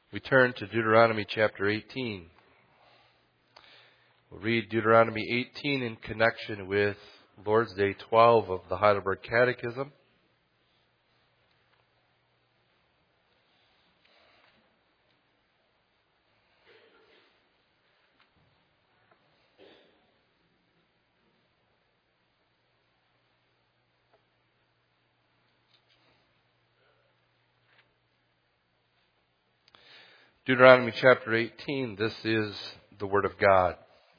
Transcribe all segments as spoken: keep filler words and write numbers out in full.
We turn to Deuteronomy chapter eighteen. We'll read Deuteronomy eighteen in connection with Lord's Day twelve of the Heidelberg Catechism. Deuteronomy chapter eighteen, this is the Word of God.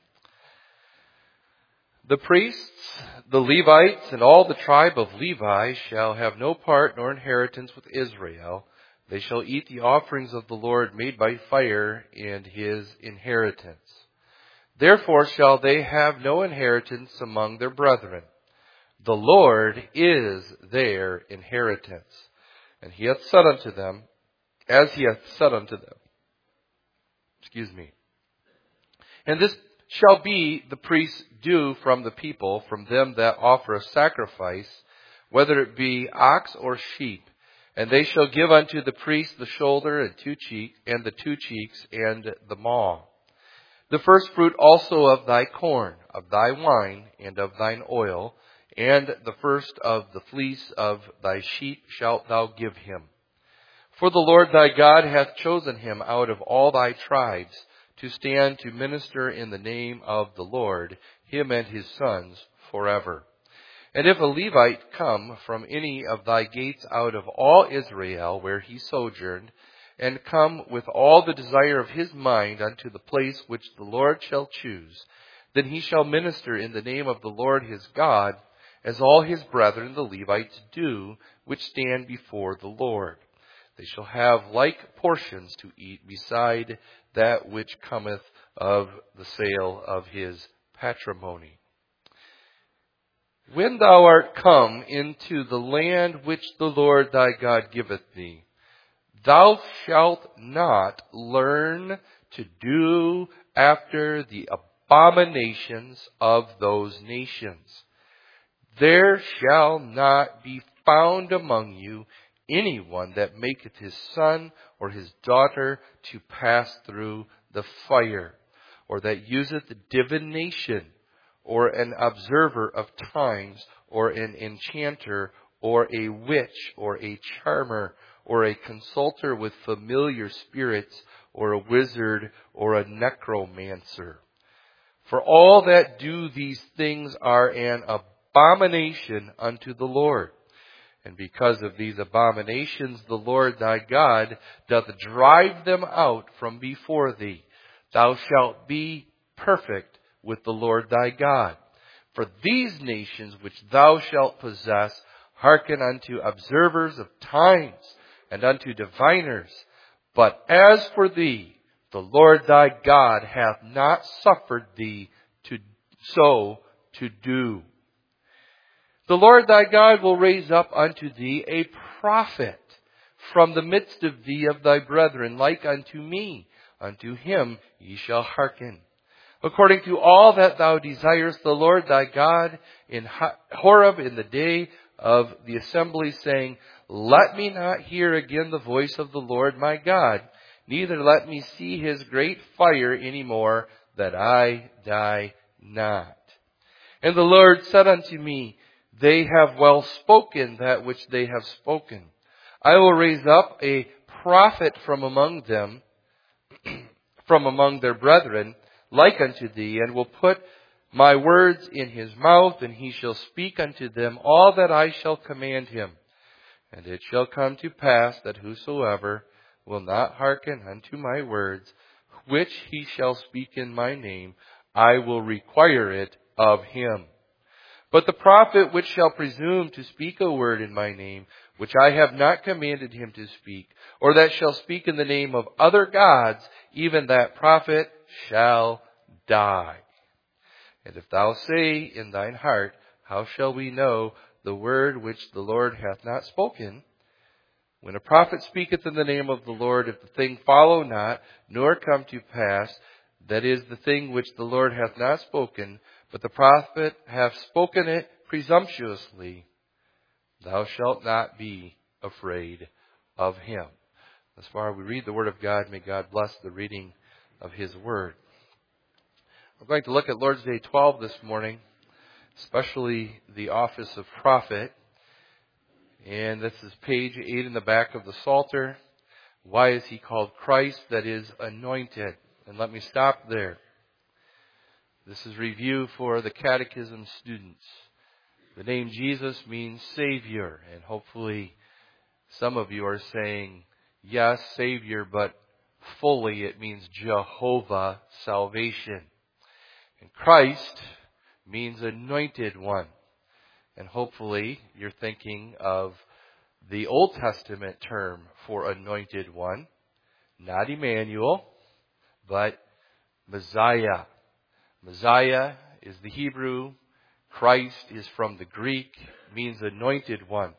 The priests, the Levites, and all the tribe of Levi shall have no part nor inheritance with Israel. They shall eat the offerings of the Lord made by fire and his inheritance. Therefore shall they have no inheritance among their brethren. The Lord is their inheritance. And he hath said unto them, as he hath said unto them. Excuse me. And this shall be the priest's due from the people, from them that offer a sacrifice, whether it be ox or sheep. And they shall give unto the priest the shoulder and two cheek, and the two cheeks, and the maw. The first fruit also of thy corn, of thy wine, and of thine oil, and the first of the fleece of thy sheep shalt thou give him. For the Lord thy God hath chosen him out of all thy tribes to stand to minister in the name of the Lord, him and his sons forever. And if a Levite come from any of thy gates out of all Israel where he sojourned, and come with all the desire of his mind unto the place which the Lord shall choose, then he shall minister in the name of the Lord his God, as all his brethren the Levites do, which stand before the Lord. They shall have like portions to eat beside that which cometh of the sale of his patrimony. When thou art come into the land which the Lord thy God giveth thee, thou shalt not learn to do after the abominations of those nations. There shall not be found among you anyone that maketh his son or his daughter to pass through the fire, or that useth divination, or an observer of times, or an enchanter, or a witch, or a charmer, or a consulter with familiar spirits, or a wizard, or a necromancer. For all that do these things are an abomination unto the Lord. And because of these abominations, the Lord thy God doth drive them out from before thee. Thou shalt be perfect with the Lord thy God. For these nations which thou shalt possess hearken unto observers of times, and unto diviners. But as for thee, the Lord thy God hath not suffered thee to so to do. The Lord thy God will raise up unto thee a prophet from the midst of thee of thy brethren, like unto me. Unto him ye shall hearken. According to all that thou desirest the Lord thy God in Horeb in the day of the assembly, saying, let me not hear again the voice of the Lord my God, neither let me see his great fire any more, that I die not. And the Lord said unto me, they have well spoken that which they have spoken. I will raise up a prophet from among them, from among their brethren, like unto thee, and will put my words in his mouth, and he shall speak unto them all that I shall command him. And it shall come to pass that whosoever will not hearken unto my words, which he shall speak in my name, I will require it of him. But the prophet which shall presume to speak a word in my name, which I have not commanded him to speak, or that shall speak in the name of other gods, even that prophet shall die. And if thou say in thine heart, how shall we know the word which the Lord hath not spoken? When a prophet speaketh in the name of the Lord, if the thing follow not, nor come to pass, that is the thing which the Lord hath not spoken, but the prophet hath spoken it presumptuously, thou shalt not be afraid of him. As far as we read the Word of God, may God bless the reading of His Word. We're going to look at Lord's Day twelve this morning, especially the office of prophet. And this is page eight in the back of the Psalter. Why is He called Christ? That is, anointed. And let me stop there. This is review for the catechism students. The name Jesus means Savior, and hopefully some of you are saying, yes, Savior, but fully it means Jehovah, salvation. And Christ means anointed one. And hopefully you're thinking of the Old Testament term for anointed one, not Emmanuel, but Messiah. Messiah is the Hebrew. Christ is from the Greek, means anointed one.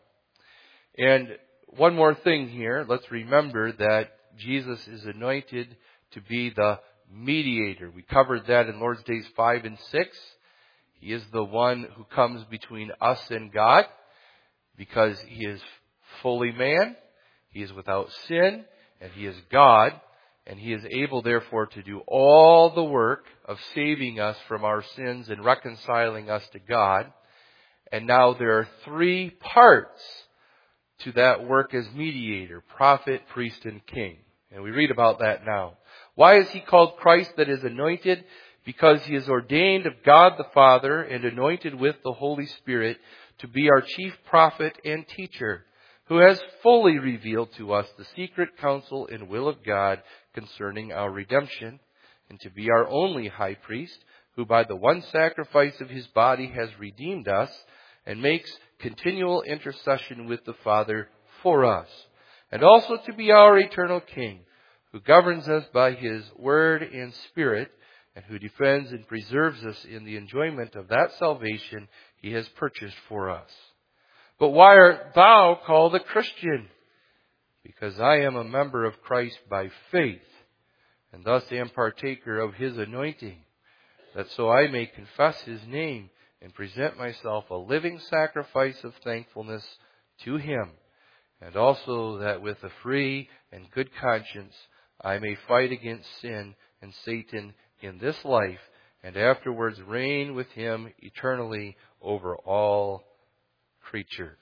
And one more thing here, let's remember that Jesus is anointed to be the mediator. We covered that in Lord's Days five and six. He is the one who comes between us and God because He is fully man, He is without sin, and He is God. And He is able, therefore, to do all the work of saving us from our sins and reconciling us to God. And now there are three parts to that work as mediator: prophet, priest, and king. And we read about that now. Why is He called Christ that is anointed? Because He is ordained of God the Father and anointed with the Holy Spirit to be our chief prophet and teacher, who has fully revealed to us the secret counsel and will of God concerning our redemption, and to be our only high priest, who by the one sacrifice of His body has redeemed us, and makes continual intercession with the Father for us, and also to be our eternal King, who governs us by His word and Spirit, and who defends and preserves us in the enjoyment of that salvation He has purchased for us. But why art thou called a Christian? Because I am a member of Christ by faith, and thus am partaker of His anointing, that so I may confess His name and present myself a living sacrifice of thankfulness to Him, and also that with a free and good conscience I may fight against sin and Satan in this life, and afterwards reign with Him eternally over all creatures.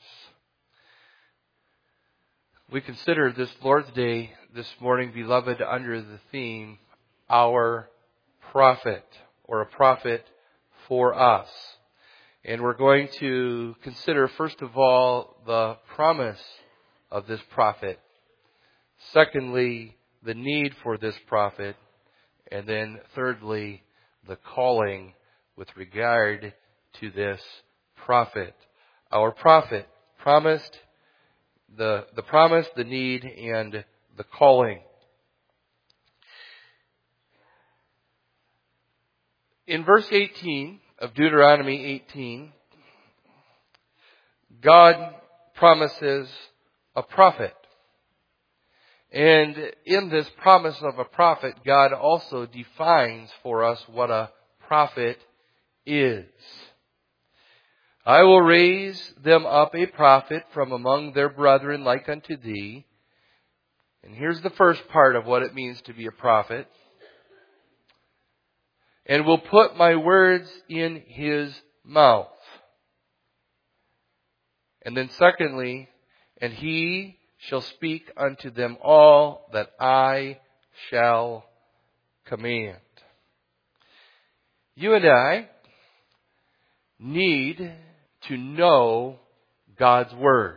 We consider this Lord's Day this morning, beloved, under the theme, Our Prophet, or a prophet for us. And we're going to consider, first of all, the promise of this prophet. Secondly, the need for this prophet. And then thirdly, the calling with regard to this prophet. Our prophet, promised, the, the promise, the need, and the calling. In verse eighteen of Deuteronomy eighteen, God promises a prophet. And in this promise of a prophet, God also defines for us what a prophet is. I will raise them up a prophet from among their brethren like unto thee. And here's the first part of what it means to be a prophet. And will put my words in his mouth. And then secondly, and he shall speak unto them all that I shall command. You and I need to know God's Word.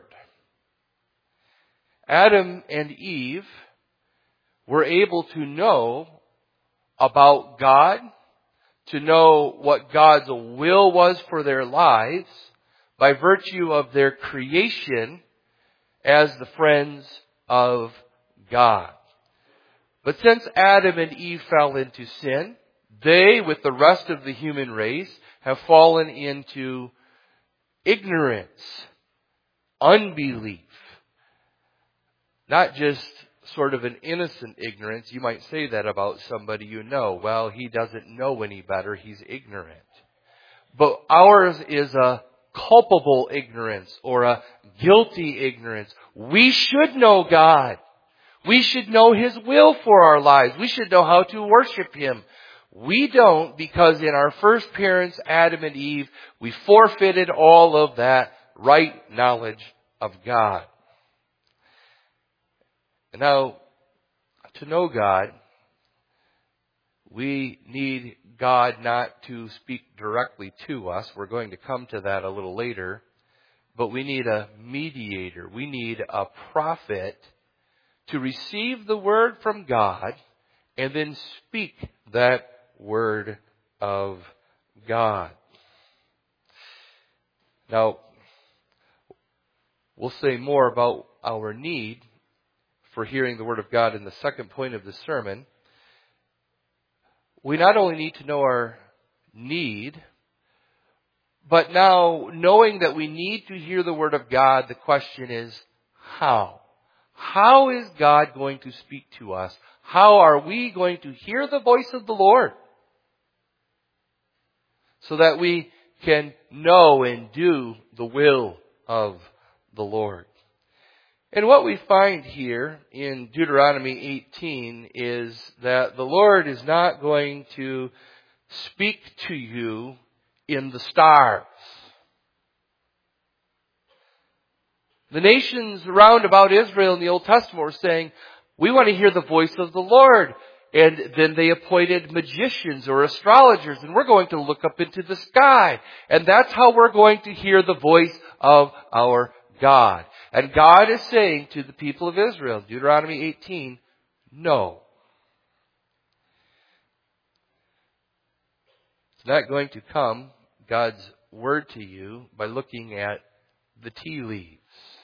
Adam and Eve were able to know about God, to know what God's will was for their lives by virtue of their creation as the friends of God. But since Adam and Eve fell into sin, they, with the rest of the human race, have fallen into ignorance, unbelief. Not just sort of an innocent ignorance. You might say that about somebody you know. Well, he doesn't know any better. He's ignorant. But ours is a culpable ignorance or a guilty ignorance. We should know God. We should know His will for our lives. We should know how to worship Him. We don't, because in our first parents, Adam and Eve, we forfeited all of that right knowledge of God. And now, to know God, we need God not to speak directly to us. We're going to come to that a little later. But we need a mediator. We need a prophet to receive the word from God and then speak that word of God. Now, we'll say more about our need for hearing the word of God in the second point of the sermon. We not only need to know our need, but now knowing that we need to hear the word of God, the question is how? How is God going to speak to us? How are we going to hear the voice of the Lord? So that we can know and do the will of the Lord. And what we find here in Deuteronomy eighteen is that the Lord is not going to speak to you in the stars. The nations around about Israel in the Old Testament were saying, we want to hear the voice of the Lord. And then they appointed magicians or astrologers, and we're going to look up into the sky. And that's how we're going to hear the voice of our God. And God is saying to the people of Israel, Deuteronomy eighteen, no. It's not going to come, God's word to you, by looking at the tea leaves.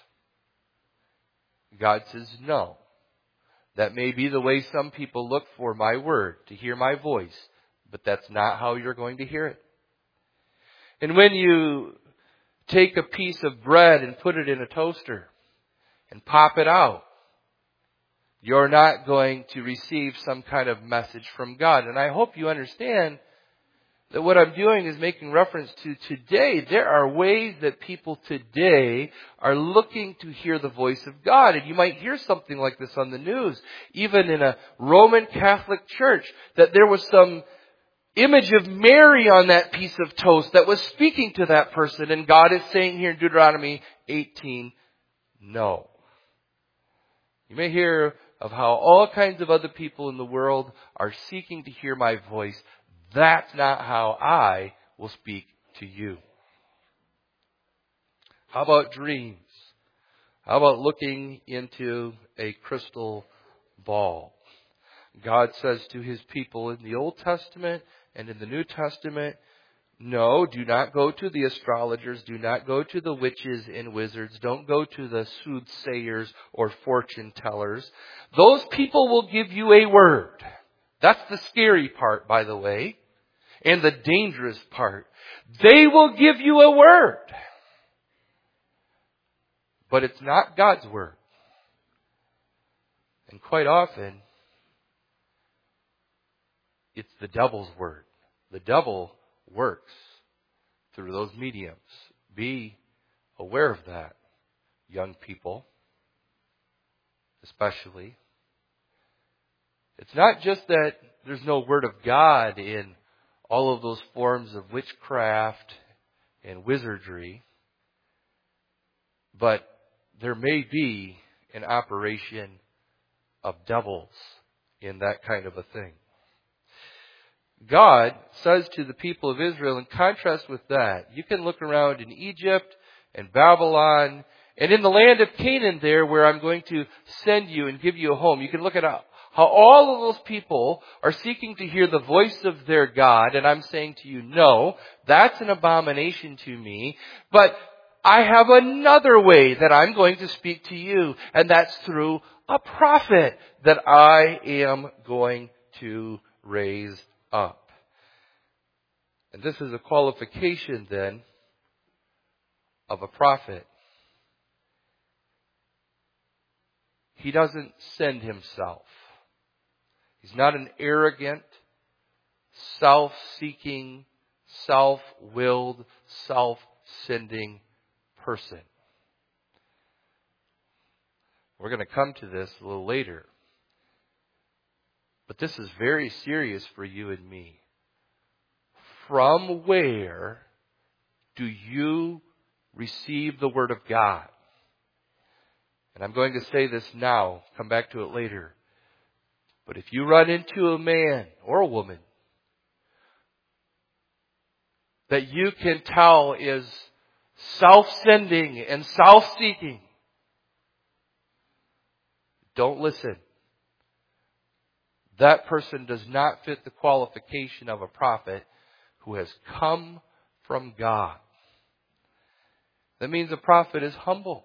God says no. That may be the way some people look for my word, to hear my voice, but that's not how you're going to hear it. And when you take a piece of bread and put it in a toaster and pop it out, you're not going to receive some kind of message from God. And I hope you understand that what I'm doing is making reference to today. There are ways that people today are looking to hear the voice of God. And you might hear something like this on the news, even in a Roman Catholic church, that there was some image of Mary on that piece of toast that was speaking to that person. And God is saying here in Deuteronomy eighteen, no. You may hear of how all kinds of other people in the world are seeking to hear my voice. That's not how I will speak to you. How about dreams? How about looking into a crystal ball? God says to His people in the Old Testament and in the New Testament, no, do not go to the astrologers. Do not go to the witches and wizards. Don't go to the soothsayers or fortune tellers. Those people will give you a word. That's the scary part, by the way, and the dangerous part. They will give you a word, but it's not God's word. And quite often, it's the devil's word. The devil works through those mediums. Be aware of that, young people, especially. It's not just that there's no word of God in all of those forms of witchcraft and wizardry, but there may be an operation of devils in that kind of a thing. God says to the people of Israel, in contrast with that, you can look around in Egypt and Babylon and in the land of Canaan there where I'm going to send you and give you a home. You can look at how all of those people are seeking to hear the voice of their God. And I'm saying to you, no, that's an abomination to me. But I have another way that I'm going to speak to you. And that's through a prophet that I am going to raise up. And this is a qualification then of a prophet. He doesn't send himself. He's not an arrogant, self-seeking, self-willed, self-sending person. We're going to come to this a little later. But this is very serious for you and me. From where do you receive the Word of God? And I'm going to say this now, come back to it later. But if you run into a man or a woman that you can tell is self-sending and self-seeking, don't listen. That person does not fit the qualification of a prophet who has come from God. That means a prophet is humble.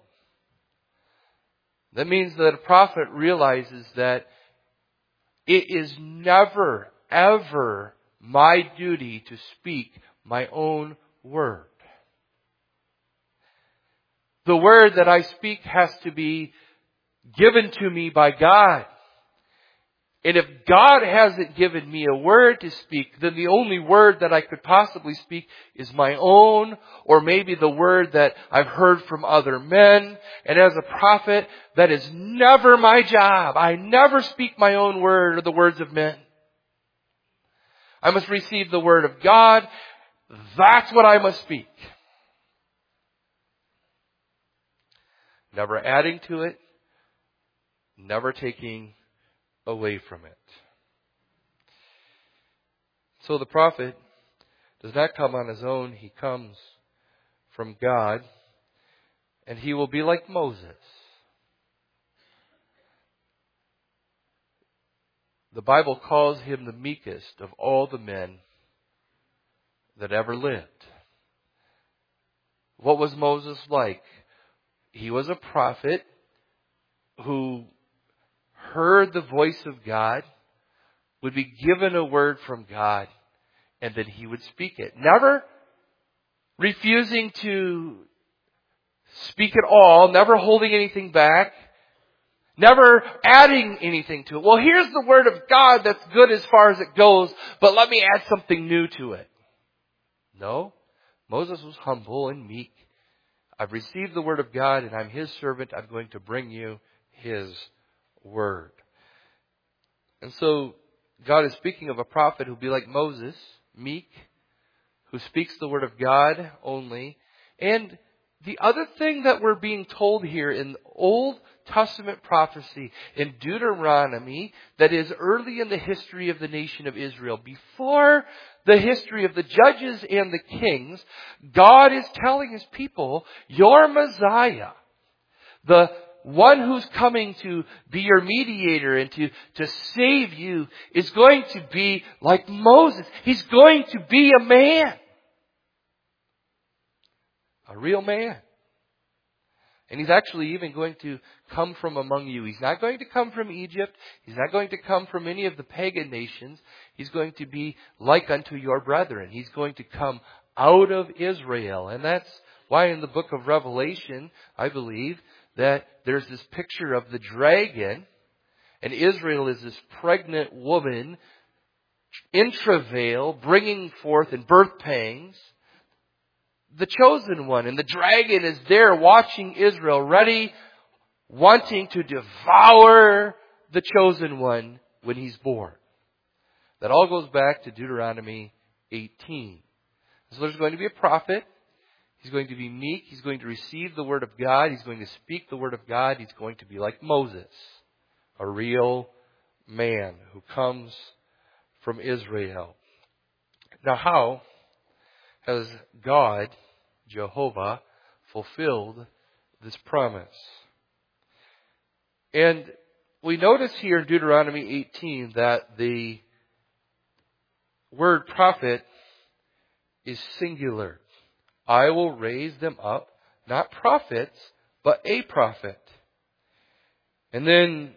That means that a prophet realizes that it is never, ever my duty to speak my own word. The word that I speak has to be given to me by God. And if God hasn't given me a word to speak, then the only word that I could possibly speak is my own, or maybe the word that I've heard from other men. And as a prophet, that is never my job. I never speak my own word or the words of men. I must receive the word of God. That's what I must speak. Never adding to it, never taking away from it. So the prophet does not come on his own. He comes from God, and he will be like Moses. The Bible calls him the meekest of all the men that ever lived. What was Moses like? He was a prophet who heard the voice of God, would be given a word from God, and then he would speak it. Never refusing to speak at all, never holding anything back, never adding anything to it. Well, here's the word of God that's good as far as it goes, but let me add something new to it. No, Moses was humble and meek. I've received the word of God, and I'm his servant. I'm going to bring you his word. And so God is speaking of a prophet who'll be like Moses, meek, who speaks the word of God only. And the other thing that we're being told here in Old Testament prophecy in Deuteronomy, that is early in the history of the nation of Israel, before the history of the judges and the kings, God is telling his people, your Messiah, the one who's coming to be your mediator and to, to save you, is going to be like Moses. He's going to be a man. A real man. And he's actually even going to come from among you. He's not going to come from Egypt. He's not going to come from any of the pagan nations. He's going to be like unto your brethren. He's going to come out of Israel. And that's why in the book of Revelation, I believe, that there's this picture of the dragon, and Israel is this pregnant woman in travail, bringing forth in birth pangs the chosen one. And the dragon is there watching Israel, ready, wanting to devour the chosen one when he's born. That all goes back to Deuteronomy eighteen. So there's going to be a prophet. He's going to be meek. He's going to receive the word of God. He's going to speak the word of God. He's going to be like Moses, a real man who comes from Israel. Now, how has God, Jehovah, fulfilled this promise? And we notice here in Deuteronomy eighteen that the word prophet is singular. I will raise them up, not prophets, but a prophet. And then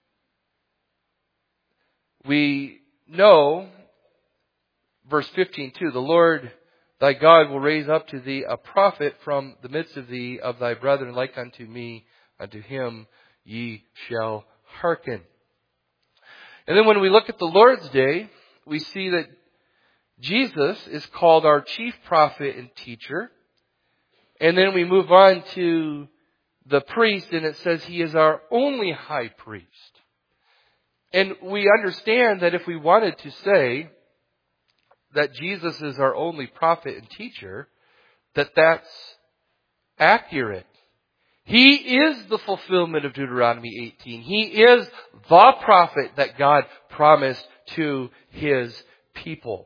we know, verse fifteen too, the Lord thy God will raise up to thee a prophet from the midst of thee, of thy brethren, like unto me, unto him ye shall hearken. And then when we look at the Lord's Day, we see that Jesus is called our chief prophet and teacher. And then we move on to the priest, and it says he is our only high priest. And we understand that if we wanted to say that Jesus is our only prophet and teacher, that that's accurate. He is the fulfillment of Deuteronomy eighteen. He is the prophet that God promised to His people.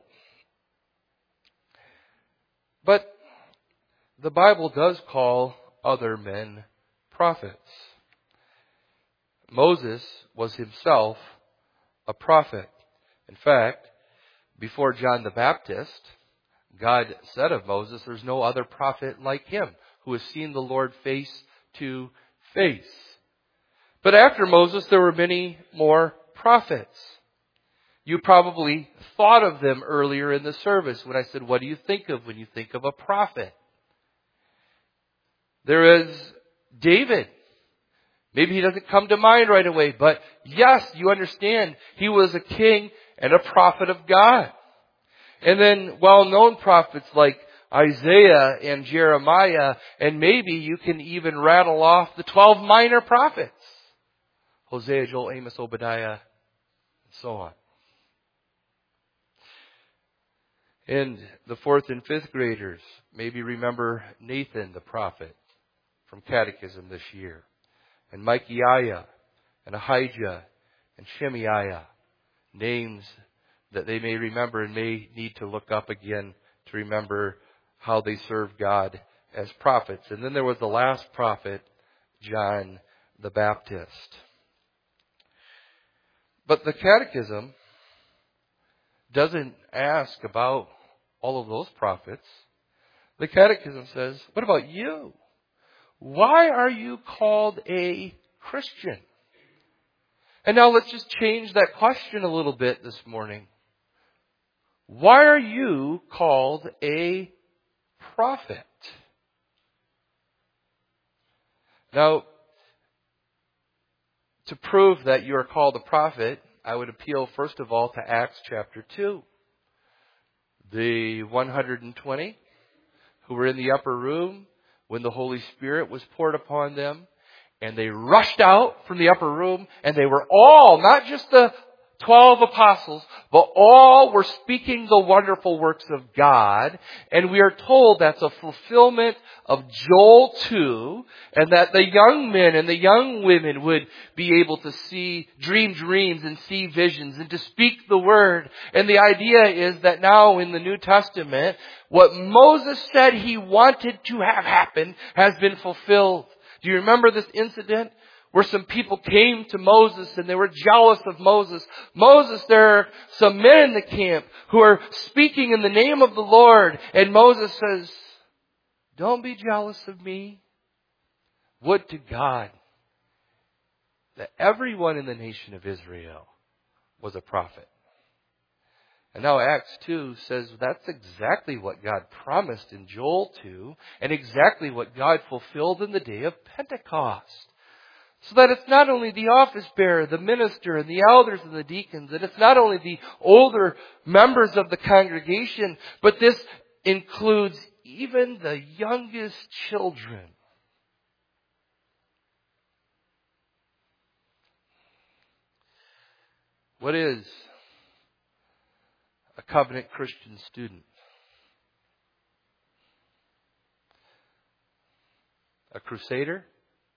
But the Bible does call other men prophets. Moses was himself a prophet. In fact, before John the Baptist, God said of Moses, there's no other prophet like him who has seen the Lord face to face. But after Moses, there were many more prophets. You probably thought of them earlier in the service when I said, what do you think of when you think of a prophet? There is David. Maybe he doesn't come to mind right away, but yes, you understand, he was a king and a prophet of God. And then well-known prophets like Isaiah and Jeremiah, and maybe you can even rattle off the twelve minor prophets. Hosea, Joel, Amos, Obadiah, and so on. And the fourth and fifth graders maybe remember Nathan the prophet from Catechism this year. And Micaiah, and Ahijah, and Shemaiah. Names that they may remember and may need to look up again to remember how they served God as prophets. And then there was the last prophet, John the Baptist. But the Catechism doesn't ask about all of those prophets. The Catechism says, what about you? Why are you called a Christian? And now let's just change that question a little bit this morning. Why are you called a prophet? Now, to prove that you are called a prophet, I would appeal first of all to Acts chapter two. The one hundred twenty who were in the upper room when the Holy Spirit was poured upon them, and they rushed out from the upper room, and they were all, not just the twelve apostles, but all were speaking the wonderful works of God. And we are told that's a fulfillment of Joel two, and that the young men and the young women would be able to see, dream dreams and see visions and to speak the word. And the idea is that now in the New Testament, what Moses said he wanted to have happen has been fulfilled. Do you remember this incident where some people came to Moses and they were jealous of Moses? Moses, there are some men in the camp who are speaking in the name of the Lord. And Moses says, don't be jealous of me. Would to God that everyone in the nation of Israel was a prophet. And now Acts two says that's exactly what God promised in Joel two, and exactly what God fulfilled in the day of Pentecost. So that it's not only the office bearer, the minister, and the elders and the deacons, and it's not only the older members of the congregation, but this includes even the youngest children. What is a covenant Christian student? A crusader?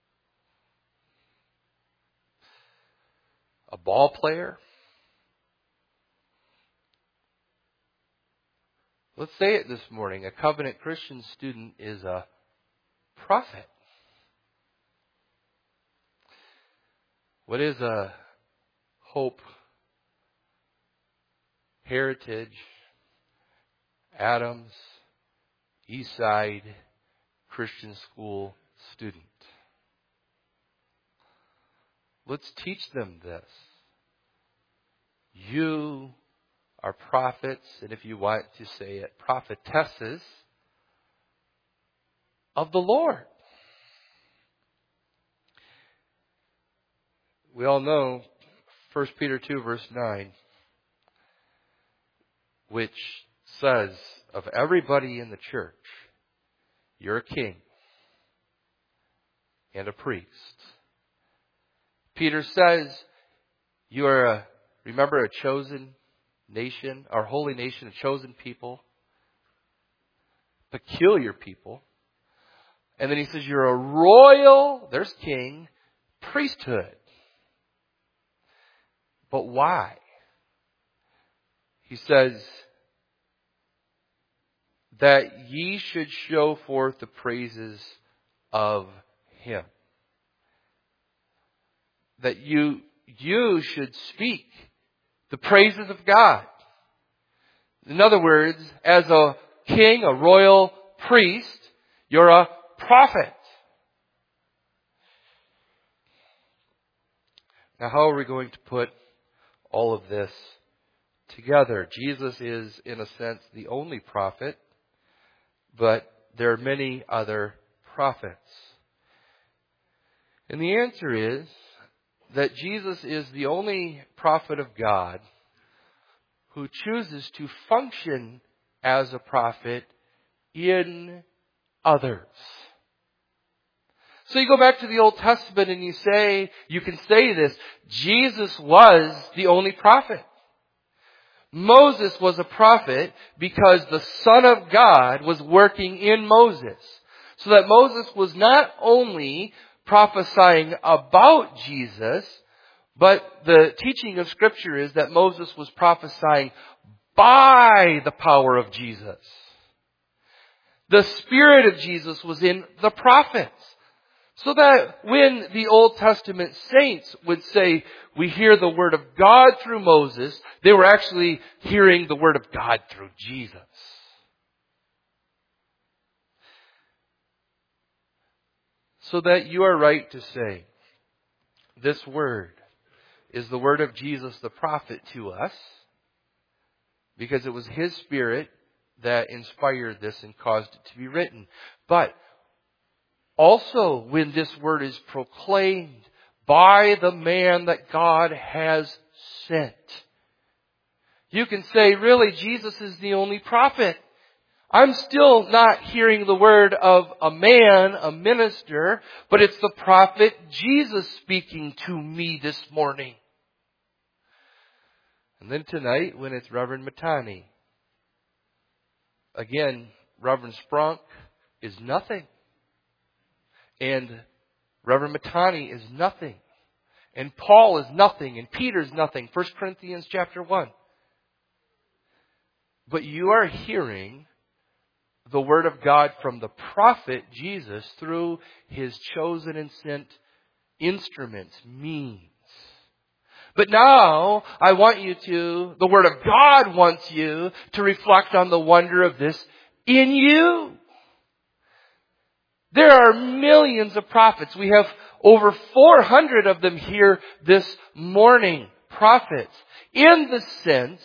A ball player? Let's say it this morning. A covenant Christian student is a prophet. What is a Hope, Heritage, Adams, Eastside Christian School student? Let's teach them this. You are prophets, and if you want to say it, prophetesses of the Lord. We all know First Peter two verse nine, which says of everybody in the church, you're a king. and a priest. Peter says, you are, a, remember, a chosen nation, our holy nation, a chosen people, peculiar people. And then he says, you're a royal, there's king, priesthood. But why? He says, that ye should show forth the praises of Him. That you, you should speak the praises of God. In other words, as a king, a royal priest, you're a prophet. Now, how are we going to put all of this together? Jesus is, in a sense, the only prophet, but there are many other prophets. And the answer is that Jesus is the only prophet of God who chooses to function as a prophet in others. So you go back to the Old Testament and you say, you can say this, Jesus was the only prophet. Moses was a prophet because the Son of God was working in Moses. So that Moses was not only prophesying about Jesus, but the teaching of Scripture is that Moses was prophesying by the power of Jesus. The Spirit of Jesus was in the prophets. So that when the Old Testament saints would say, we hear the Word of God through Moses, they were actually hearing the Word of God through Jesus. So that you are right to say, this Word is the Word of Jesus the prophet to us, because it was His Spirit that inspired this and caused it to be written. But also, when this word is proclaimed by the man that God has sent, you can say, really, Jesus is the only prophet. I'm still not hearing the word of a man, a minister, but it's the prophet Jesus speaking to me this morning. And then tonight, when it's Reverend Matani, again, Reverend Sprunk is nothing. And Reverend Matani is nothing. And Paul is nothing. And Peter is nothing. First Corinthians chapter one. But you are hearing the Word of God from the prophet Jesus through His chosen and sent instruments, means. But now, I want you to, the Word of God wants you to reflect on the wonder of this in you. There are millions of prophets. We have over four hundred of them here this morning. Prophets. In the sense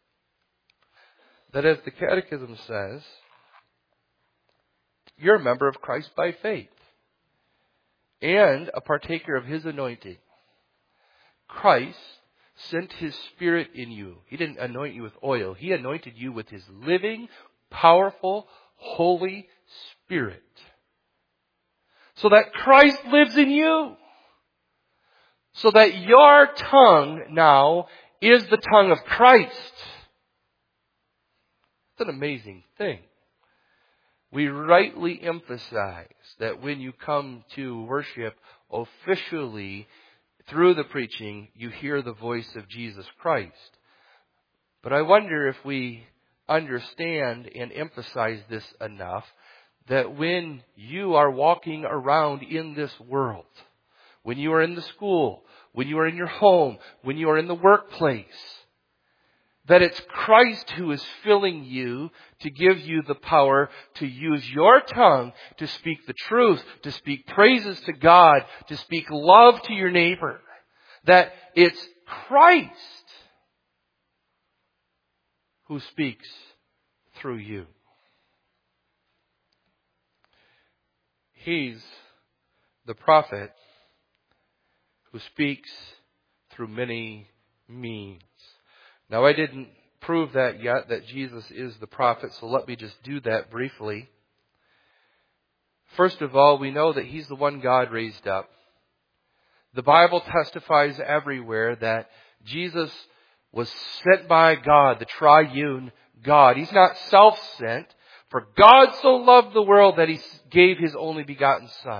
that, as the Catechism says, you're a member of Christ by faith and a partaker of His anointing. Christ sent His Spirit in you. He didn't anoint you with oil. He anointed you with His living, powerful, Holy Spirit. So that Christ lives in you. So that your tongue now is the tongue of Christ. It's an amazing thing. We rightly emphasize that when you come to worship officially through the preaching, you hear the voice of Jesus Christ. But I wonder if we understand and emphasize this enough, that when you are walking around in this world, when you are in the school, when you are in your home, when you are in the workplace, that it's Christ who is filling you to give you the power to use your tongue to speak the truth, to speak praises to God, to speak love to your neighbor. That it's Christ who speaks through you. He's the prophet who speaks through many means. Now, I didn't prove that yet, that Jesus is the prophet, so let me just do that briefly. First of all, we know that He's the one God raised up. The Bible testifies everywhere that Jesus was sent by God, the triune God. He's not self-sent. For God so loved the world that He gave His only begotten Son.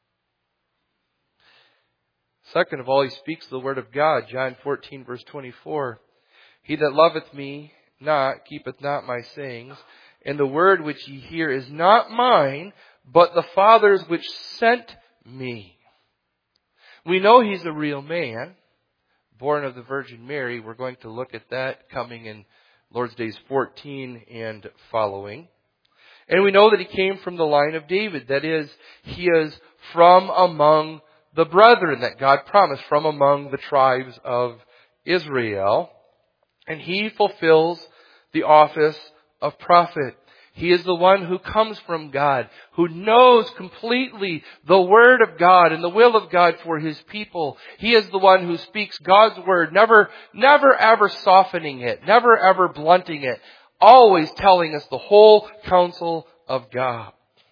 Second of all, He speaks the word of God. John fourteen, verse twenty-four. He that loveth me not, keepeth not my sayings. And the word which ye hear is not mine, but the Father's which sent me. We know He's a real man, born of the Virgin Mary. We're going to look at that coming in Lord's Days fourteen and following. And we know that He came from the line of David. That is, He is from among the brethren that God promised, from among the tribes of Israel. And He fulfills the office of prophet. He is the one who comes from God, who knows completely the Word of God and the will of God for His people. He is the one who speaks God's Word, never, never ever softening it, never ever blunting it, always telling us the whole counsel of God.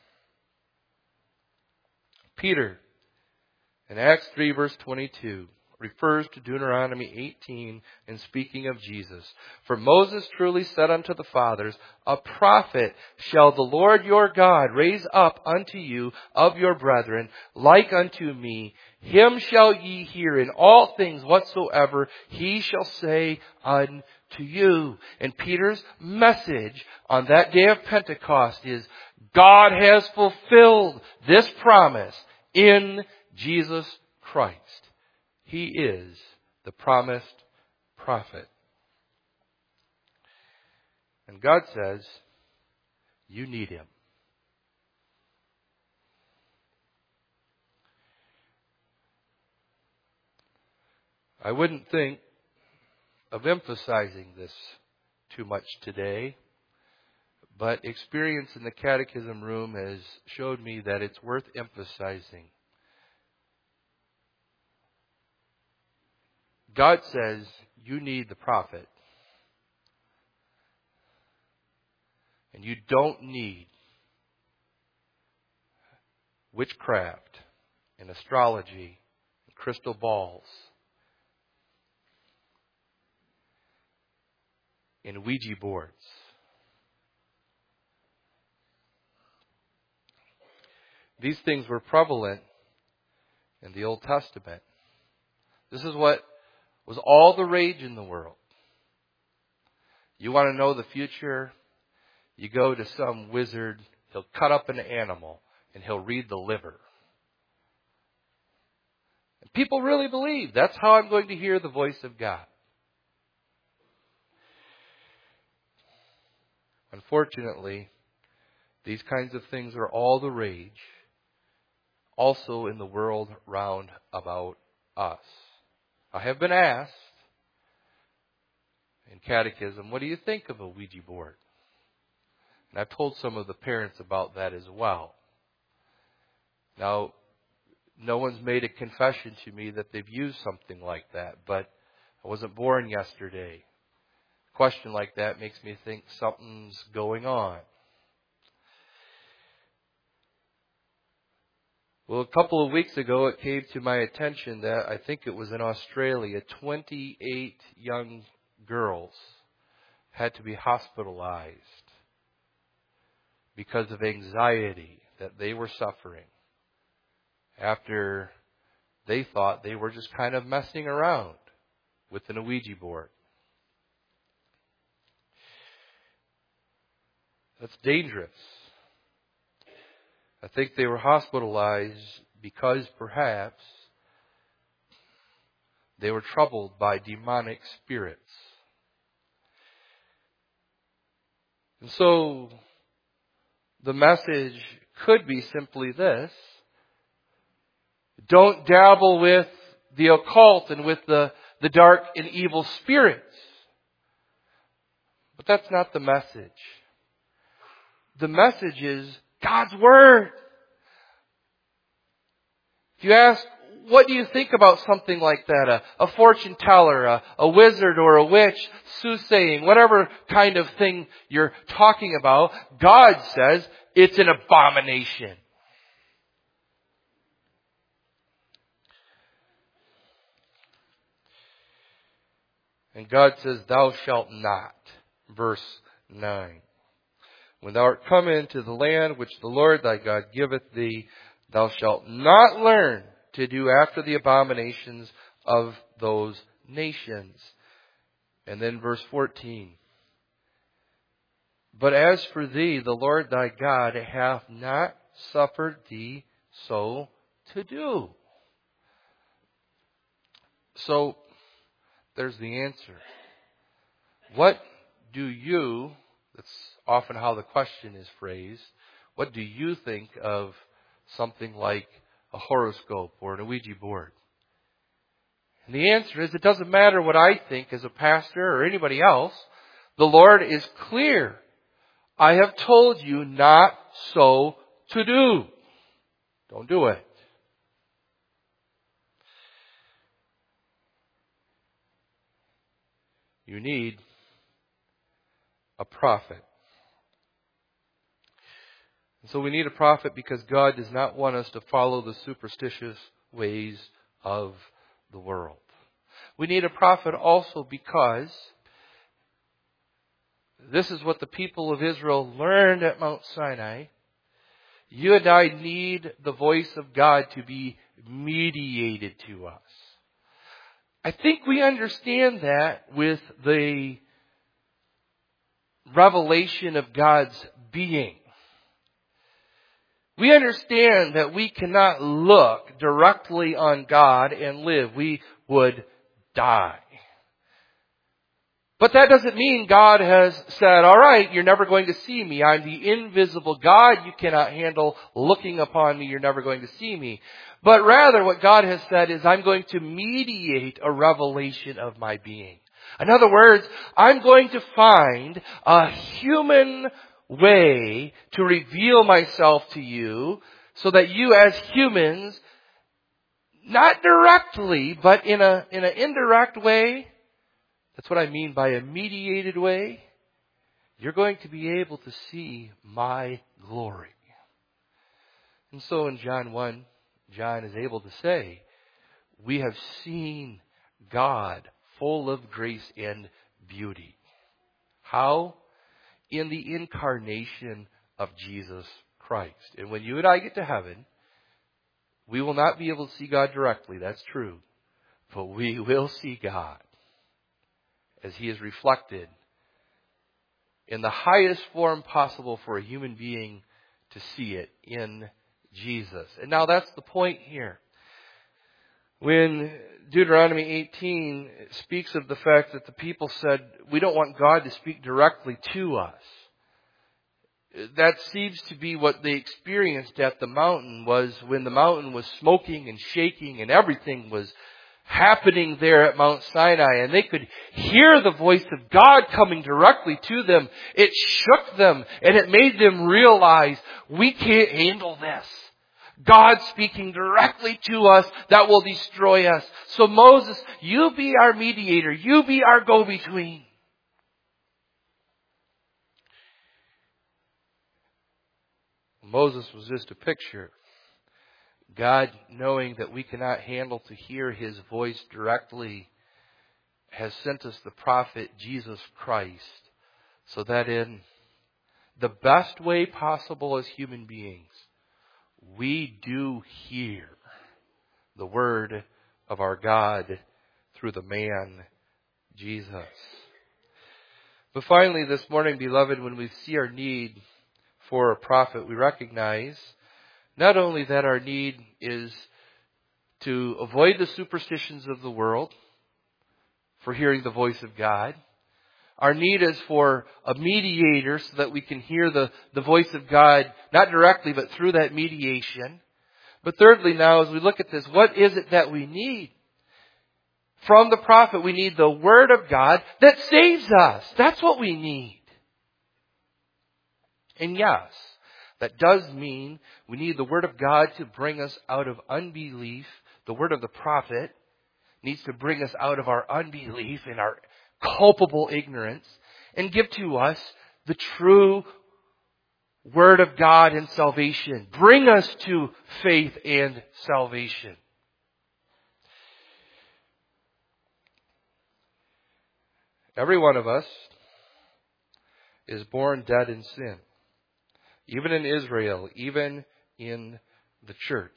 Peter, in Acts three, verse twenty-two, refers to Deuteronomy eighteen in speaking of Jesus. For Moses truly said unto the fathers, a prophet shall the Lord your God raise up unto you of your brethren, like unto me. Him shall ye hear in all things whatsoever he shall say unto you. And Peter's message on that day of Pentecost is, God has fulfilled this promise in Jesus Christ. He is the promised prophet. And God says, you need Him. I wouldn't think of emphasizing this too much today, but experience in the catechism room has showed me that it's worth emphasizing. God says you need the prophet. And you don't need witchcraft and astrology and crystal balls and Ouija boards. These things were prevalent in the Old Testament. This is what was all the rage in the world. You want to know the future? You go to some wizard, he'll cut up an animal and he'll read the liver. And people really believe that's how I'm going to hear the voice of God. Unfortunately, these kinds of things are all the rage, also in the world round about us. I have been asked in catechism, what do you think of a Ouija board? And I've told some of the parents about that as well. Now, no one's made a confession to me that they've used something like that, but I wasn't born yesterday. A question like that makes me think something's going on. Well, a couple of weeks ago, it came to my attention that I think it was in Australia, twenty-eight young girls had to be hospitalized because of anxiety that they were suffering after they thought they were just kind of messing around with an Ouija board. That's dangerous. I think they were hospitalized because perhaps they were troubled by demonic spirits. And so the message could be simply this: don't dabble with the occult and with the, the dark and evil spirits. But that's not the message. The message is God's Word. If you ask, what do you think about something like that? A, a fortune teller, a, a wizard or a witch, soothsaying, whatever kind of thing you're talking about, God says it's an abomination. And God says, thou shalt not. Verse nine. When thou art come into the land which the Lord thy God giveth thee, thou shalt not learn to do after the abominations of those nations. And then verse fourteen. But as for thee, the Lord thy God hath not suffered thee so to do. So, there's the answer. What do you, that's often how the question is phrased, what do you think of something like a horoscope or an Ouija board? And the answer is, it doesn't matter what I think as a pastor or anybody else. The Lord is clear. I have told you not so to do. Don't do it. You need a prophet. And so we need a prophet because God does not want us to follow the superstitious ways of the world. We need a prophet also because this is what the people of Israel learned at Mount Sinai. You and I need the voice of God to be mediated to us. I think we understand that with the revelation of God's being. We understand that we cannot look directly on God and live. We would die. But that doesn't mean God has said, all right, you're never going to see me. I'm the invisible God. You cannot handle looking upon me. You're never going to see me. But rather what God has said is, I'm going to mediate a revelation of my being. In other words, I'm going to find a human way to reveal myself to you so that you as humans, not directly, but in a, in an indirect way, that's what I mean by a mediated way, you're going to be able to see my glory. And so in John one, John is able to say, we have seen God full of grace and beauty. How? In the incarnation of Jesus Christ. And when you and I get to heaven, we will not be able to see God directly, that's true. But we will see God as He is reflected in the highest form possible for a human being to see it in Jesus. And now that's the point here. When Deuteronomy eighteen speaks of the fact that the people said, we don't want God to speak directly to us. That seems to be what they experienced at the mountain, was when the mountain was smoking and shaking and everything was happening there at Mount Sinai, and they could hear the voice of God coming directly to them. It shook them, and it made them realize, we can't handle this. God speaking directly to us, that will destroy us. So Moses, you be our mediator. You be our go-between. Moses was just a picture. God, knowing that we cannot handle to hear His voice directly, has sent us the prophet Jesus Christ, so that in the best way possible as human beings, we do hear the word of our God through the man Jesus. But finally this morning, beloved, when we see our need for a prophet, we recognize not only that our need is to avoid the superstitions of the world for hearing the voice of God. Our need is for a mediator so that we can hear the, the voice of God, not directly, but through that mediation. But thirdly now, as we look at this, what is it that we need? From the prophet, we need the Word of God that saves us. That's what we need. And yes, that does mean we need the Word of God to bring us out of unbelief. The Word of the prophet needs to bring us out of our unbelief and our culpable ignorance and give to us the true Word of God and salvation. Bring us to faith and salvation. Every one of us is born dead in sin. Even in Israel, even in the church.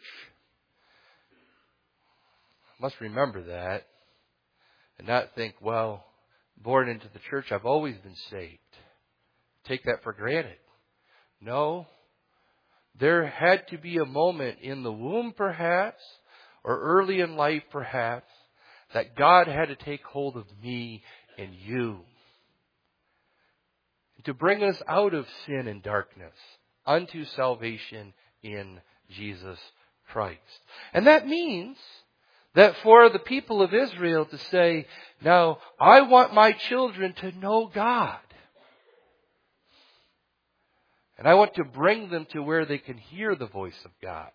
Must remember that and not think, well, born into the church, I've always been saved. Take that for granted. No. There had to be a moment in the womb, perhaps, or early in life, perhaps, that God had to take hold of me and you to bring us out of sin and darkness unto salvation in Jesus Christ. And that means that for the people of Israel to say, now, I want my children to know God. And I want to bring them to where they can hear the voice of God.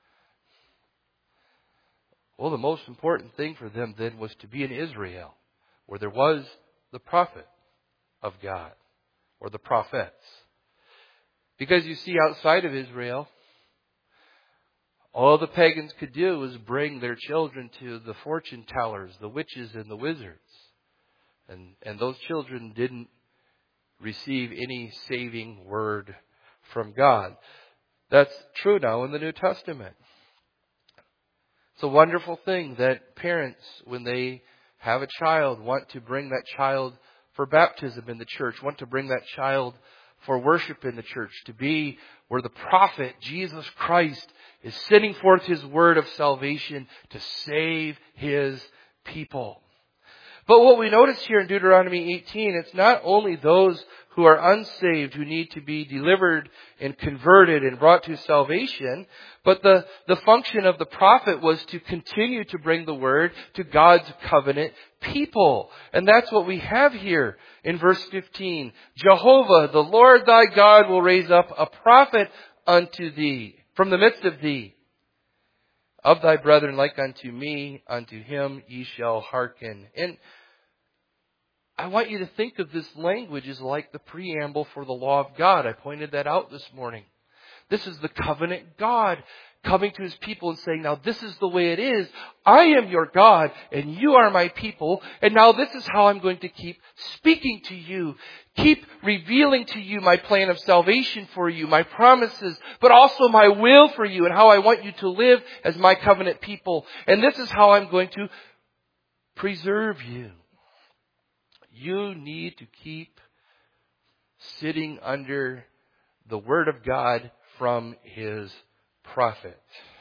Well, the most important thing for them then was to be in Israel, where there was the prophet of God, or the prophets. Because you see, outside of Israel, all the pagans could do was bring their children to the fortune tellers, the witches and the wizards. And, and those children didn't receive any saving word from God. That's true now in the New Testament. It's a wonderful thing that parents, when they have a child, want to bring that child for baptism in the church, want to bring that child for worship in the church, to be where the prophet, Jesus Christ, is sending forth His word of salvation to save His people. But what we notice here in Deuteronomy eighteen, it's not only those who are unsaved who need to be delivered and converted and brought to salvation, but the, the function of the prophet was to continue to bring the word to God's covenant people. And that's what we have here in verse fifteen. Jehovah, the Lord thy God, will raise up a prophet unto thee, from the midst of thee. Of thy brethren like unto me, unto him ye shall hearken. And I want you to think of this language as like the preamble for the law of God. I pointed that out this morning. This is the covenant God coming to His people and saying, now this is the way it is. I am your God and you are my people. And now this is how I'm going to keep speaking to you. Keep revealing to you my plan of salvation for you, my promises, but also my will for you and how I want you to live as my covenant people. And this is how I'm going to preserve you. You need to keep sitting under the Word of God from His prophet.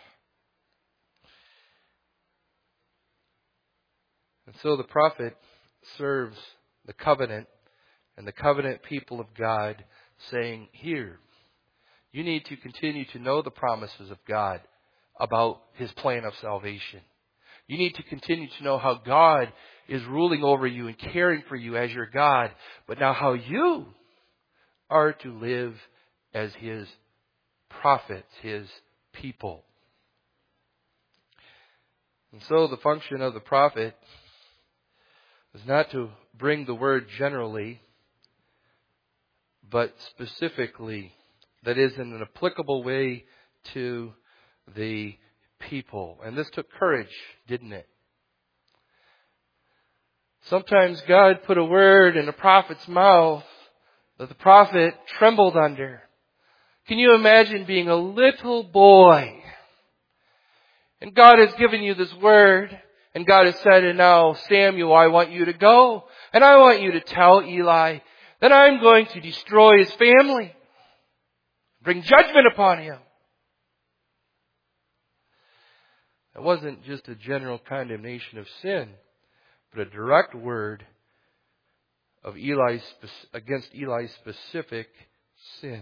And so the prophet serves the covenant and the covenant people of God, saying, here, you need to continue to know the promises of God about His plan of salvation. You need to continue to know how God is ruling over you and caring for you as your God, but now how you are to live as His prophets, His people. And so the function of the prophet is not to bring the word generally, but specifically, that is, in an applicable way to the people. And this took courage, didn't it? Sometimes God put a word in a prophet's mouth that the prophet trembled under. Can you imagine being a little boy? And God has given you this word. And God has said, and now, Samuel, I want you to go. And I want you to tell Eli that I'm going to destroy his family. Bring judgment upon him. It wasn't just a general condemnation of sin, but a direct word of Eli's, against Eli's specific sin.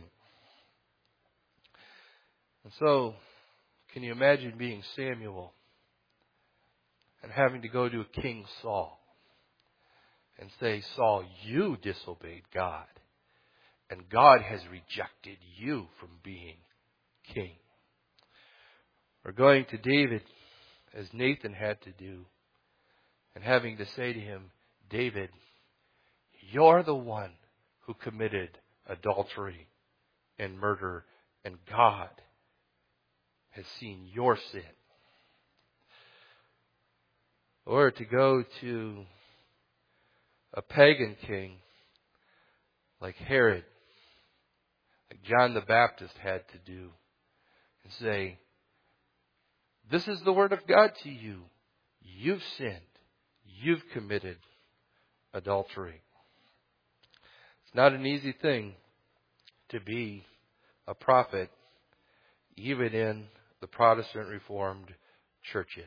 And so, can you imagine being Samuel and having to go to King Saul and say, Saul, you disobeyed God, and God has rejected you from being king. Or going to David, as Nathan had to do, and having to say to him, David, you're the one who committed adultery and murder, and God has seen your sin. Or to go to a pagan king like Herod, like John the Baptist had to do, and say, this is the word of God to you. You've sinned. You've committed adultery. It's not an easy thing to be a prophet, even in the Protestant Reformed churches.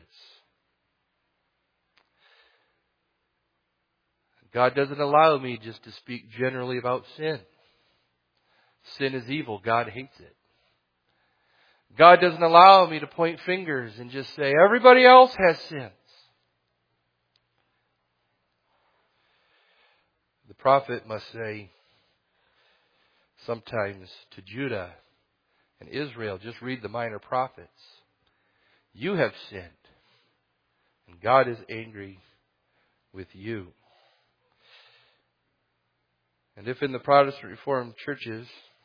God doesn't allow me just to speak generally about sin. Sin is evil. God hates it. God doesn't allow me to point fingers and just say, everybody else has sins. The prophet must say sometimes to Judah and Israel, just read the minor prophets, you have sinned, and God is angry with you. And if in the Protestant Reformed churches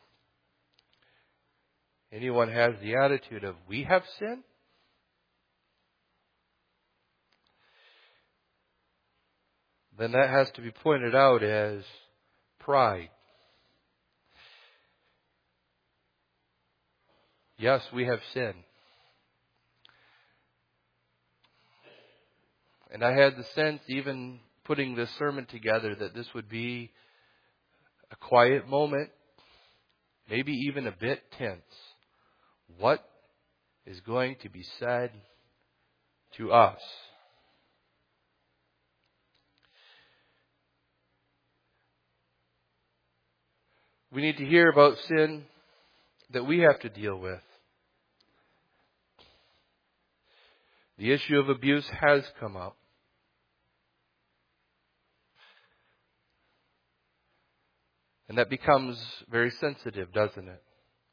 anyone has the attitude of, we have sinned, then that has to be pointed out as pride. Yes, we have sinned. And I had the sense, even putting this sermon together, that this would be a quiet moment, maybe even a bit tense. What is going to be said to us? We need to hear about sin that we have to deal with. The issue of abuse has come up. And that becomes very sensitive, doesn't it?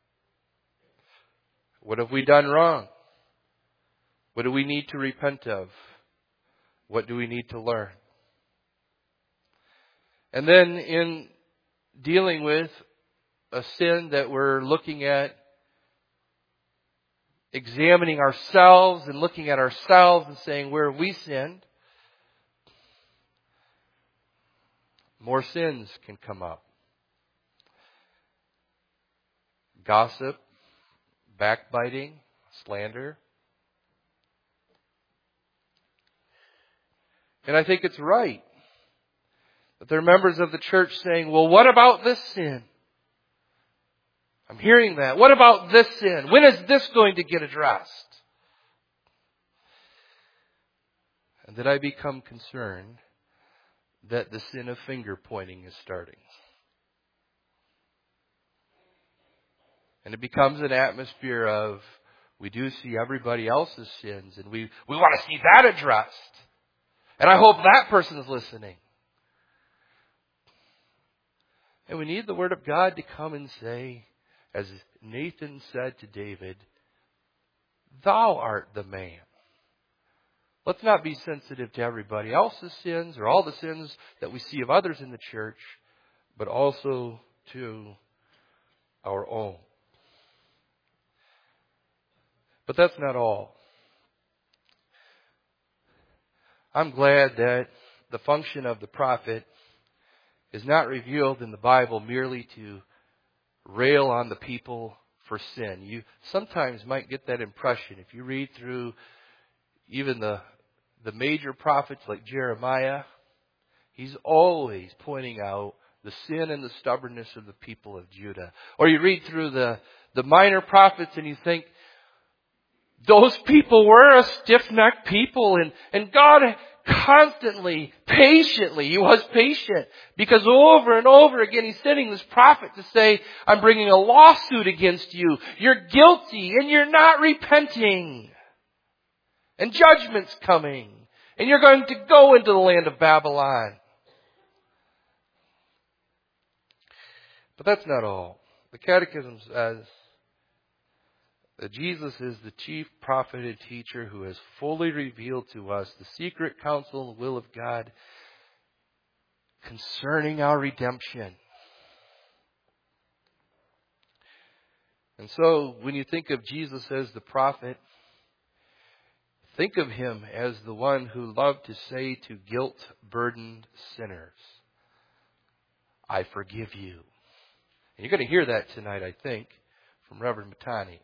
What have we done wrong? What do we need to repent of? What do we need to learn? And then in dealing with a sin that we're looking at, examining ourselves and looking at ourselves and saying, where have we sinned? More sins can come up. Gossip, backbiting, slander. And I think it's right that there are members of the church saying, well, what about this sin? I'm hearing that. What about this sin? When is this going to get addressed? And that I become concerned that the sin of finger pointing is starting. And it becomes an atmosphere of, we do see everybody else's sins, and we, we want to see that addressed. And I hope that person is listening. And we need the Word of God to come and say, as Nathan said to David, thou art the man. Let's not be sensitive to everybody else's sins or all the sins that we see of others in the church, but also to our own. But that's not all. I'm glad that the function of the prophet is not revealed in the Bible merely to rail on the people for sin. You sometimes might get that impression if you read through even the, the major prophets like Jeremiah. He's always pointing out the sin and the stubbornness of the people of Judah. Or you read through the, the minor prophets and you think, those people were a stiff-necked people, and, and God constantly, patiently, He was patient, because over and over again He's sending this prophet to say, I'm bringing a lawsuit against you. You're guilty and you're not repenting. And judgment's coming. And you're going to go into the land of Babylon. But that's not all. The Catechism says that Jesus is the chief prophet and teacher who has fully revealed to us the secret counsel and will of God concerning our redemption. And so, when you think of Jesus as the prophet, think of Him as the one who loved to say to guilt-burdened sinners, I forgive you. And you're going to hear that tonight, I think, from Reverend Matani,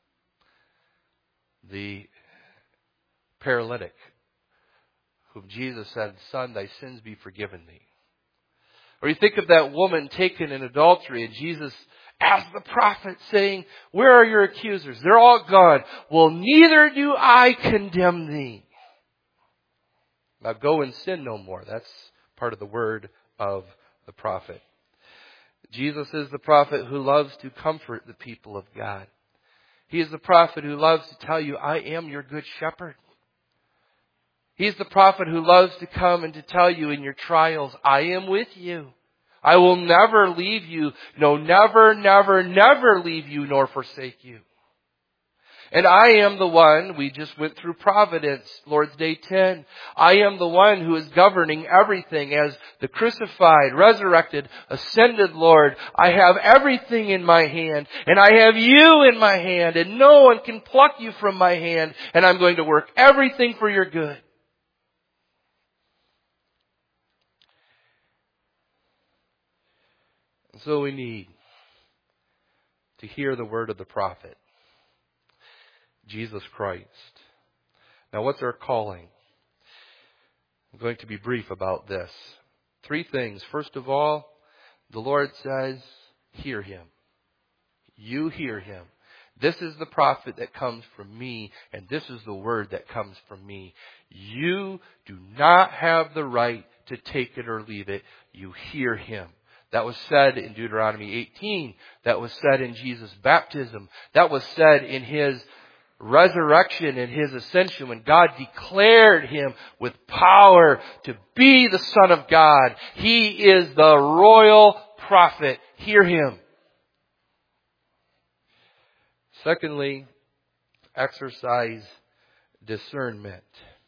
the paralytic, whom Jesus said, Son, thy sins be forgiven thee. Or you think of that woman taken in adultery, and Jesus asked the prophet, saying, where are your accusers? They're all gone. Well, neither do I condemn thee. Now go and sin no more. That's part of the word of the prophet. Jesus is the prophet who loves to comfort the people of God. He is the prophet who loves to tell you, I am your good shepherd. He's the prophet who loves to come and to tell you in your trials, I am with you. I will never leave you. No, never, never, never leave you nor forsake you. And I am the one, we just went through Providence, Lord's Day ten. I am the one who is governing everything as the crucified, resurrected, ascended Lord. I have everything in my hand, and I have you in my hand, and no one can pluck you from my hand, and I'm going to work everything for your good. And so we need to hear the word of the prophet, Jesus Christ. Now, what's our calling? I'm going to be brief about this. Three things. First of all, the Lord says, hear him. You hear him. This is the prophet that comes from me, and this is the word that comes from me. You do not have the right to take it or leave it. You hear him. That was said in Deuteronomy eighteen. That was said in Jesus' baptism. That was said in his resurrection and his ascension when God declared him with power to be the Son of God. He is the royal prophet. Hear him. Secondly, exercise discernment.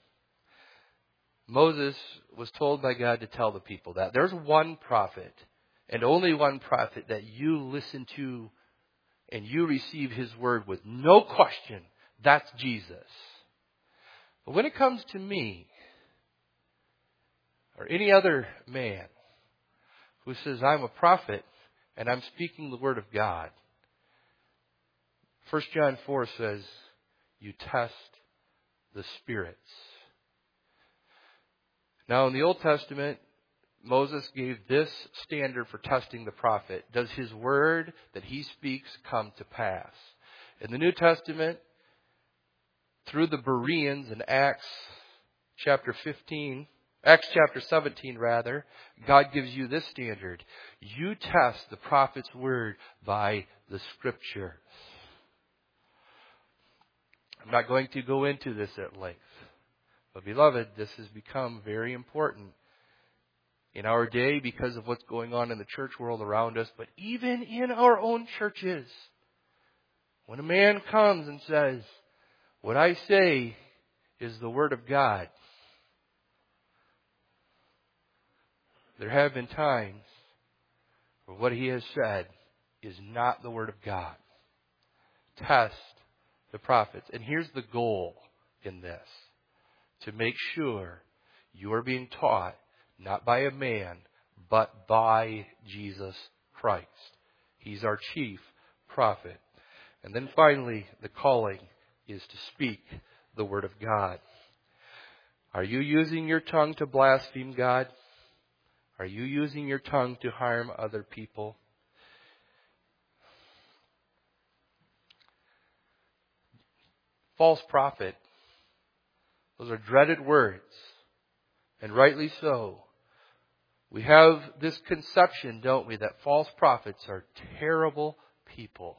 Moses was told by God to tell the people that there's one prophet and only one prophet that you listen to and you receive his word with no question. That's Jesus. But when it comes to me or any other man who says I'm a prophet and I'm speaking the word of God, First John four says, you test the spirits. Now in the Old Testament, Moses gave this standard for testing the prophet. Does his word that he speaks come to pass? In the New Testament, through the Bereans in Acts chapter fifteen, Acts chapter seventeen rather, God gives you this standard. You test the prophet's word by the scriptures. I'm not going to go into this at length. But beloved, this has become very important in our day because of what's going on in the church world around us, but even in our own churches. When a man comes and says, what I say is the word of God, there have been times where what he has said is not the word of God. Test the prophets. And here's the goal in this. To make sure you are being taught not by a man, but by Jesus Christ. He's our chief prophet. And then finally, the calling is to speak the word of God. Are you using your tongue to blaspheme God? Are you using your tongue to harm other people? False prophet. Those are dreaded words. And rightly so. We have this conception, don't we, that false prophets are terrible people.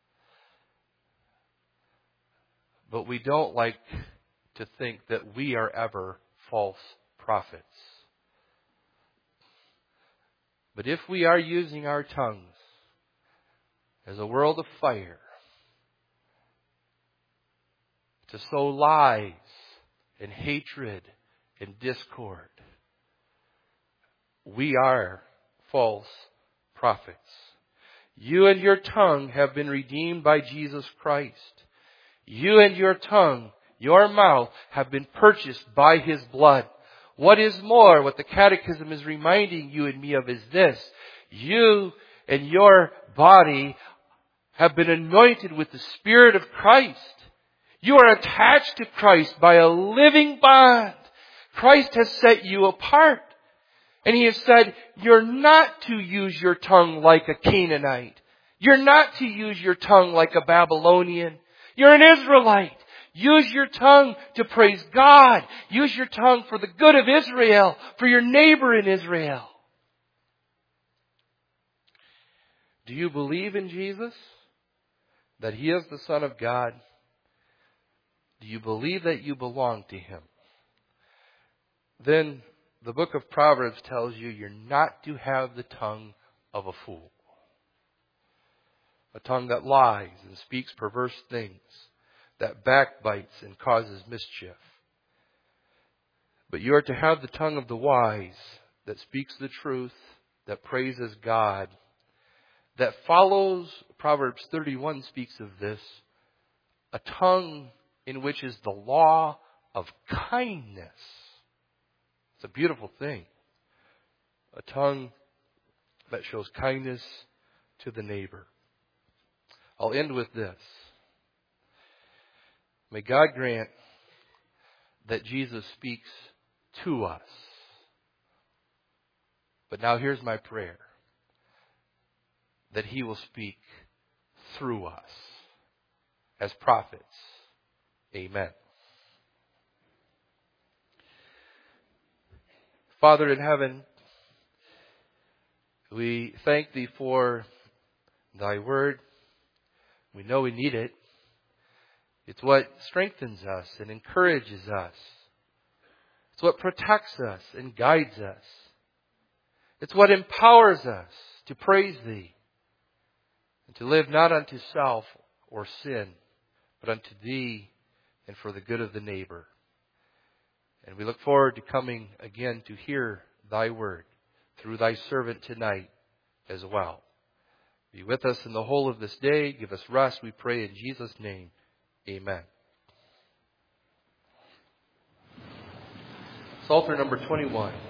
But we don't like to think that we are ever false prophets. But if we are using our tongues as a world of fire to sow lies and hatred and discord, we are false prophets. You and your tongue have been redeemed by Jesus Christ. You and your tongue, your mouth, have been purchased by his blood. What is more, what the Catechism is reminding you and me of is this. You and your body have been anointed with the Spirit of Christ. You are attached to Christ by a living bond. Christ has set you apart. And He has said, you're not to use your tongue like a Canaanite. You're not to use your tongue like a Babylonian. You're an Israelite. Use your tongue to praise God. Use your tongue for the good of Israel, for your neighbor in Israel. Do you believe in Jesus? That He is the Son of God? Do you believe that you belong to Him? Then the book of Proverbs tells you you're not to have the tongue of a fool. A tongue that lies and speaks perverse things, that backbites and causes mischief. But you are to have the tongue of the wise, that speaks the truth, that praises God, that follows, Proverbs thirty-one speaks of this, a tongue in which is the law of kindness. It's a beautiful thing. A tongue that shows kindness to the neighbor. I'll end with this. May God grant that Jesus speaks to us. But now here's my prayer. That He will speak through us as prophets. Amen. Father in heaven, we thank Thee for Thy word. We know we need it. It's what strengthens us and encourages us. It's what protects us and guides us. It's what empowers us to praise Thee and to live not unto self or sin, but unto Thee and for the good of the neighbor. And we look forward to coming again to hear Thy word through Thy servant tonight as well. Be with us in the whole of this day. Give us rest, we pray in Jesus' name. Amen. Psalter number twenty-one.